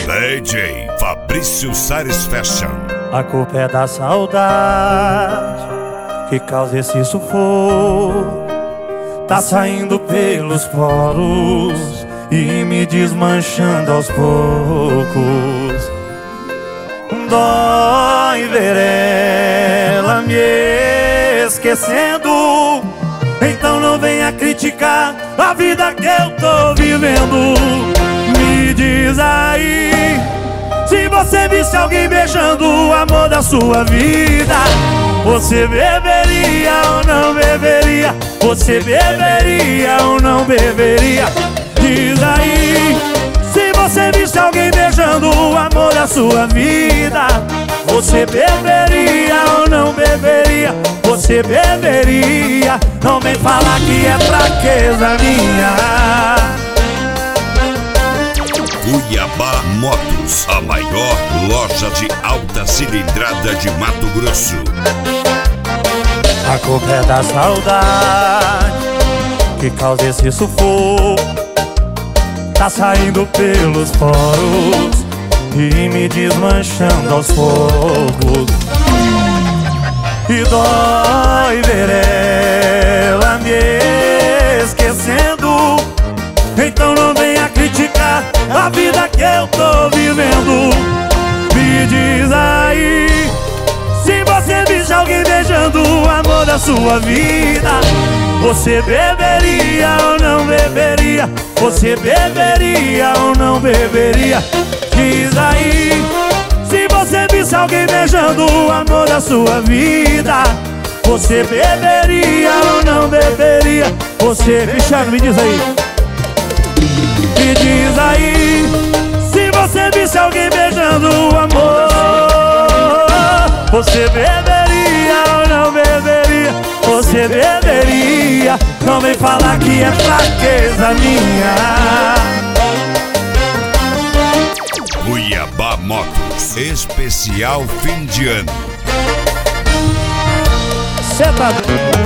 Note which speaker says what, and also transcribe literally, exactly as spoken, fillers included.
Speaker 1: D J Fabrício Sares Fashion.
Speaker 2: A culpa é da saudade que causa esse sufoco. Tá saindo pelos poros e me desmanchando aos poucos. Dói ver ela me esquecendo. Então não venha criticar a vida que eu tô vivendo. Me diz aí, se você visse alguém beijando o amor da sua vida, você beberia ou não beberia? Você beberia ou não beberia? Diz aí, se você visse alguém beijando o amor da sua vida, você beberia ou não beberia? Você beberia? Não vem falar que é fraqueza minha.
Speaker 1: Cuiabá Motos, a maior loja de alta cilindrada de Mato Grosso.
Speaker 2: A culpa é da saudade que causa esse sufoco. Tá saindo pelos poros e me desmanchando aos poucos. E dói ver ela me esquecendo. Então não venha criticar a vida que eu tô vivendo. Me diz aí, se você visse alguém beijando o amor da sua vida, você beberia ou não beberia? Você beberia ou não beberia? Diz aí, se você visse alguém beijando o amor da sua vida, você beberia ou não beberia? Você, Cristiano, me diz aí. Me diz aí, se você visse alguém beijando o amor, você beberia ou não beberia? Você beberia? Não vem falar que é fraqueza minha.
Speaker 1: Cuiabá Motos, especial fim de ano.
Speaker 2: Cê tá...